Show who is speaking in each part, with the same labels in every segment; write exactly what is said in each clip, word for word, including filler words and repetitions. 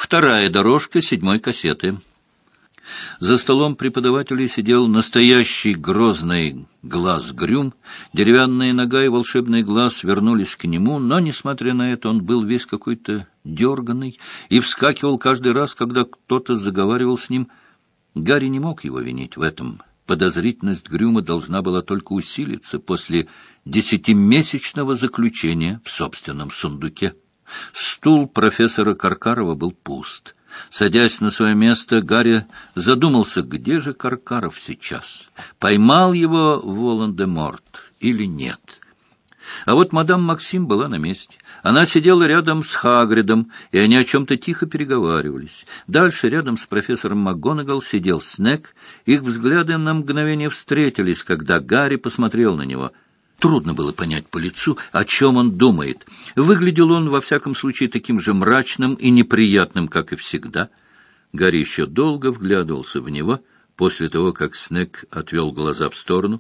Speaker 1: Вторая дорожка седьмой кассеты. За столом преподавателей сидел настоящий грозный глаз Грюм. Деревянная нога и волшебный глаз вернулись к нему, но, несмотря на это, он был весь какой-то дерганый и вскакивал каждый раз, когда кто-то заговаривал с ним. Гарри не мог его винить в этом. Подозрительность Грюма должна была только усилиться после десятимесячного заключения в собственном сундуке. Стул профессора Каркарова был пуст. Садясь на свое место, Гарри задумался, где же Каркаров сейчас? Поймал его Волан-де-Морт или нет? А вот мадам Максим была на месте. Она сидела рядом с Хагридом, и они о чем-то тихо переговаривались. Дальше, рядом с профессором МакГонагал, сидел Снегг. Их взгляды на мгновение встретились, когда Гарри посмотрел на него. Трудно было понять по лицу, о чем он думает. Выглядел он, во всяком случае, таким же мрачным и неприятным, как и всегда. Гарри еще долго вглядывался в него, после того, как Снегг отвел глаза в сторону.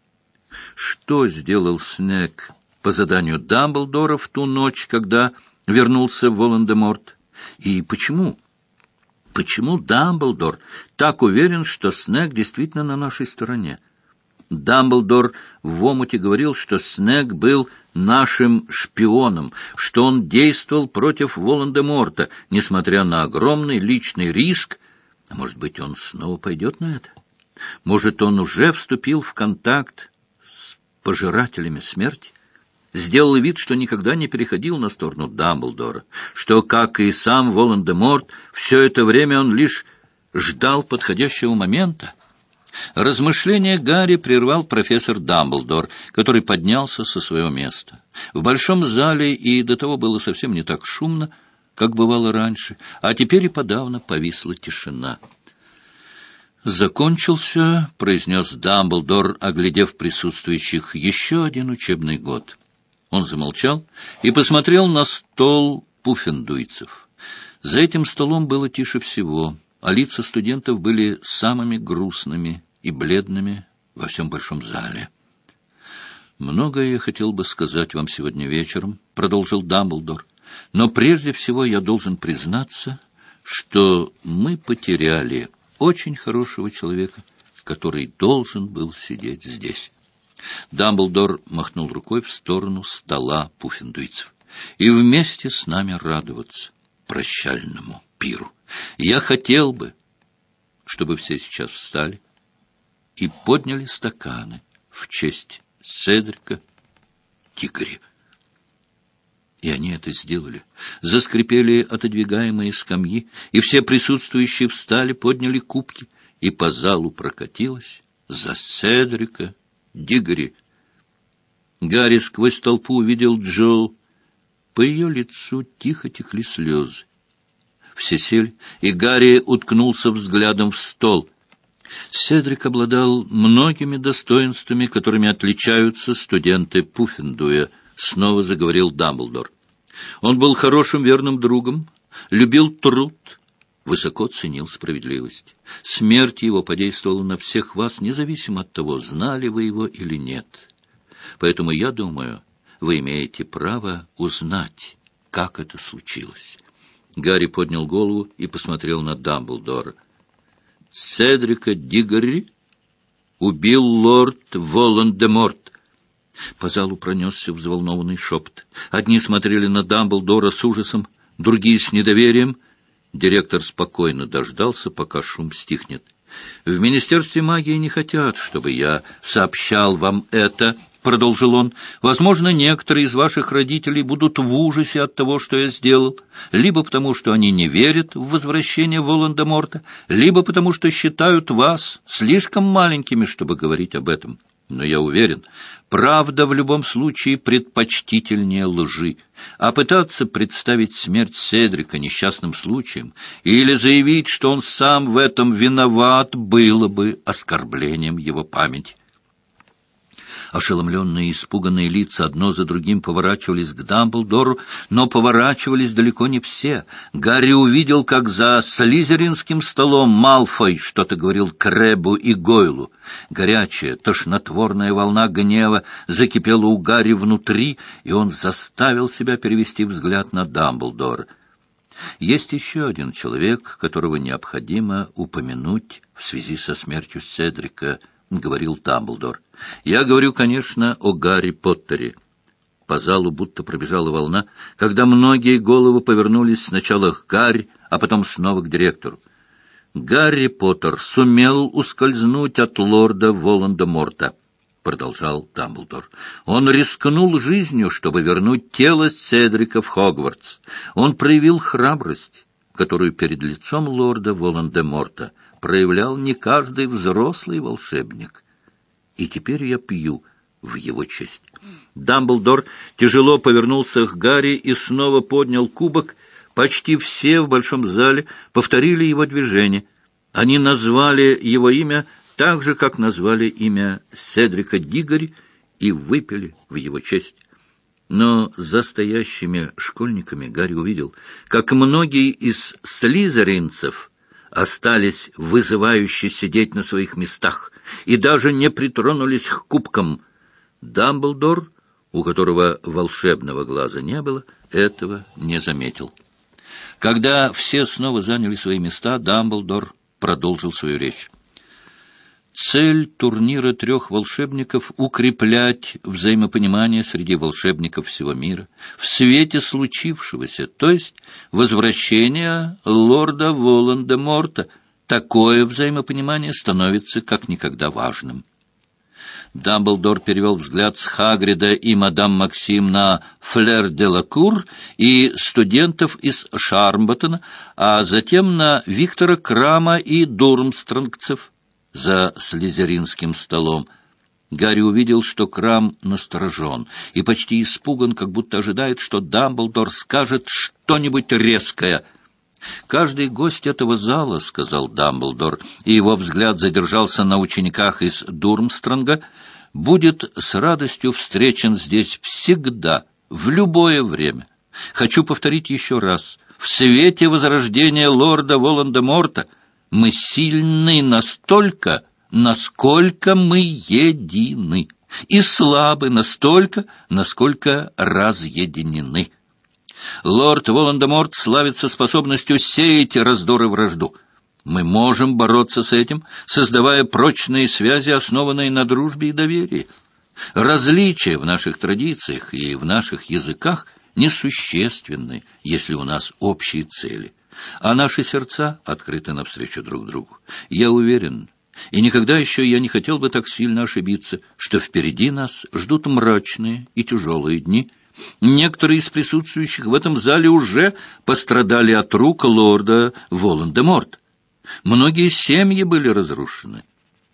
Speaker 1: Что сделал Снегг по заданию Дамблдора в ту ночь, когда вернулся Волан-де-Морт? И почему? Почему Дамблдор так уверен, что Снегг действительно на нашей стороне? Дамблдор в омуте говорил, что Снегг был нашим шпионом, что он действовал против Волан-де-Морта, несмотря на огромный личный риск. А может быть, он снова пойдет на это? Может, он уже вступил в контакт с пожирателями смерти? Сделал вид, что никогда не переходил на сторону Дамблдора, что, как и сам Волан-де-Морт, все это время он лишь ждал подходящего момента. Размышления Гарри прервал профессор Дамблдор, который поднялся со своего места. В большом зале и до того было совсем не так шумно, как бывало раньше, а теперь и подавно повисла тишина. «Закончился», — произнес Дамблдор, оглядев присутствующих, — «еще один учебный год». Он замолчал и посмотрел на стол пуффендуйцев. За этим столом было тише всего, а лица студентов были самыми грустными и бледными во всем большом зале. «Многое я хотел бы сказать вам сегодня вечером», — продолжил Дамблдор, — «но прежде всего я должен признаться, что мы потеряли очень хорошего человека, который должен был сидеть здесь». Дамблдор махнул рукой в сторону стола пуффендуйцев. «И вместе с нами радоваться прощальному пиру. Я хотел бы, чтобы все сейчас встали и подняли стаканы в честь Седрика Диггори». И они это сделали. Заскрипели отодвигаемые скамьи, и все присутствующие встали, подняли кубки, и по залу прокатилось за Седрика Диггори. Гарри сквозь толпу увидел Джо. По ее лицу тихо текли слезы. Все сели, и Гарри уткнулся взглядом в стол. Седрик обладал многими достоинствами, которыми отличаются студенты Пуффендуя, снова заговорил Дамблдор. Он был хорошим верным другом, любил труд, высоко ценил справедливость. Смерть его подействовала на всех вас, независимо от того, знали вы его или нет. Поэтому, я думаю, вы имеете право узнать, как это случилось. Гарри поднял голову и посмотрел на Дамблдора. «Седрика Диггори убил лорд Волан-де-Морт». По залу пронесся взволнованный шепот. Одни смотрели на Дамблдора с ужасом, другие с недоверием. Директор спокойно дождался, пока шум стихнет. «В Министерстве магии не хотят, чтобы я сообщал вам это», — продолжил он. «Возможно, некоторые из ваших родителей будут в ужасе от того, что я сделал, либо потому, что они не верят в возвращение Волан-де-Морта, либо потому, что считают вас слишком маленькими, чтобы говорить об этом. Но я уверен, правда в любом случае предпочтительнее лжи, а пытаться представить смерть Седрика несчастным случаем или заявить, что он сам в этом виноват, было бы оскорблением его памяти». Ошеломленные и испуганные лица одно за другим поворачивались к Дамблдору, но поворачивались далеко не все. Гарри увидел, как за слизеринским столом Малфой что-то говорил Крэббу и Гойлу. Горячая, тошнотворная волна гнева закипела у Гарри внутри, и он заставил себя перевести взгляд на Дамблдора. Есть еще один человек, которого необходимо упомянуть в связи со смертью Седрика, — говорил Дамблдор. Я говорю, конечно, о Гарри Поттере. По залу будто пробежала волна, когда многие головы повернулись сначала к Гарри, а потом снова к директору. Гарри Поттер сумел ускользнуть от лорда Волан-де-Морта, — продолжал Дамблдор. Он рискнул жизнью, чтобы вернуть тело Седрика в Хогвартс. Он проявил храбрость, которую перед лицом лорда Волан-де-Морта проявлял не каждый взрослый волшебник. И теперь я пью в его честь. Дамблдор тяжело повернулся к Гарри и снова поднял кубок. Почти все в большом зале повторили его движение. Они назвали его имя так же, как назвали имя Седрика Диггори, и выпили в его честь. Но за стоящими школьниками Гарри увидел, как многие из слизеринцев остались вызывающе сидеть на своих местах и даже не притронулись к кубкам. Дамблдор, у которого волшебного глаза не было, этого не заметил. Когда все снова заняли свои места, Дамблдор продолжил свою речь. Цель турнира трех волшебников — укреплять взаимопонимание среди волшебников всего мира в свете случившегося, то есть возвращения лорда Волан-де-Морта. Такое взаимопонимание становится как никогда важным. Дамблдор перевел взгляд с Хагрида и мадам Максим на Флер-де-Лакур и студентов из Шармботтона, а затем на Виктора Крама и Дурмстронгцев за слизеринским столом. Гарри увидел, что Крам насторожен и почти испуган, как будто ожидает, что Дамблдор скажет что-нибудь резкое. «Каждый гость этого зала, — сказал Дамблдор, и его взгляд задержался на учениках из Дурмстронга, — будет с радостью встречен здесь всегда, в любое время. Хочу повторить еще раз. В свете возрождения лорда Волан-де-Морта мы сильны настолько, насколько мы едины, и слабы настолько, насколько разъединены. Лорд Волан-де-Морт славится способностью сеять раздор и вражду. Мы можем бороться с этим, создавая прочные связи, основанные на дружбе и доверии. Различия в наших традициях и в наших языках несущественны, если у нас общие цели, а наши сердца открыты навстречу друг другу. Я уверен, и никогда еще я не хотел бы так сильно ошибиться, что впереди нас ждут мрачные и тяжелые дни. Некоторые из присутствующих в этом зале уже пострадали от рук лорда Волан-де-Морта. Многие семьи были разрушены.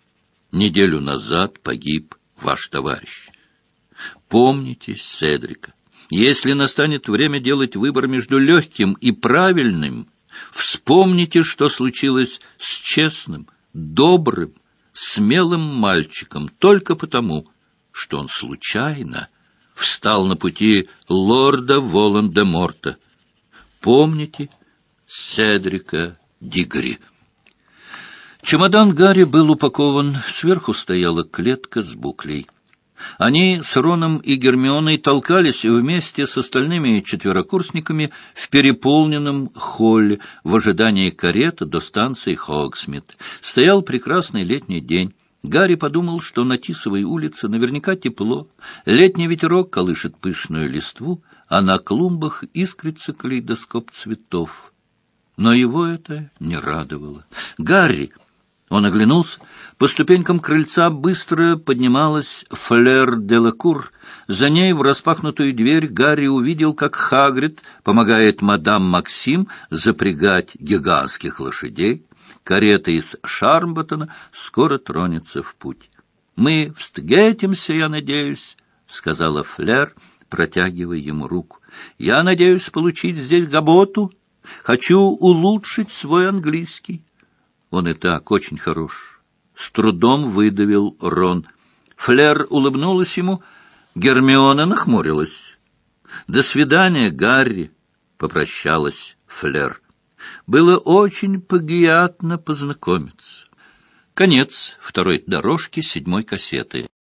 Speaker 1: Неделю назад погиб ваш товарищ. Помните Седрика. Если настанет время делать выбор между легким и правильным, вспомните, что случилось с честным, добрым, смелым мальчиком только потому, что он случайно встал на пути лорда Волан-де-Морта. Помните Седрика Диггори. Чемодан Гарри был упакован, сверху стояла клетка с буклей. Они с Роном и Гермионой толкались вместе с остальными четверокурсниками в переполненном холле в ожидании кареты до станции Хогсмит. Стоял прекрасный летний день. Гарри подумал, что на Тисовой улице наверняка тепло, летний ветерок колышет пышную листву, а на клумбах искрится калейдоскоп цветов. Но его это не радовало. «Гарри!» Он оглянулся. По ступенькам крыльца быстро поднималась Флер-де-Лакур. За ней в распахнутую дверь Гарри увидел, как Хагрид помогает мадам Максим запрягать гигантских лошадей. Карета из Шармботтона скоро тронется в путь. «Мы встретимся, я надеюсь», — сказала Флер, протягивая ему руку. «Я надеюсь получить здесь работу. Хочу улучшить свой английский». Он и так очень хорош. С трудом выдавил Рон. Флер улыбнулась ему, Гермиона нахмурилась. «До свидания, Гарри», — попрощалась Флер. «Было очень приятно познакомиться». Конец второй дорожки седьмой кассеты.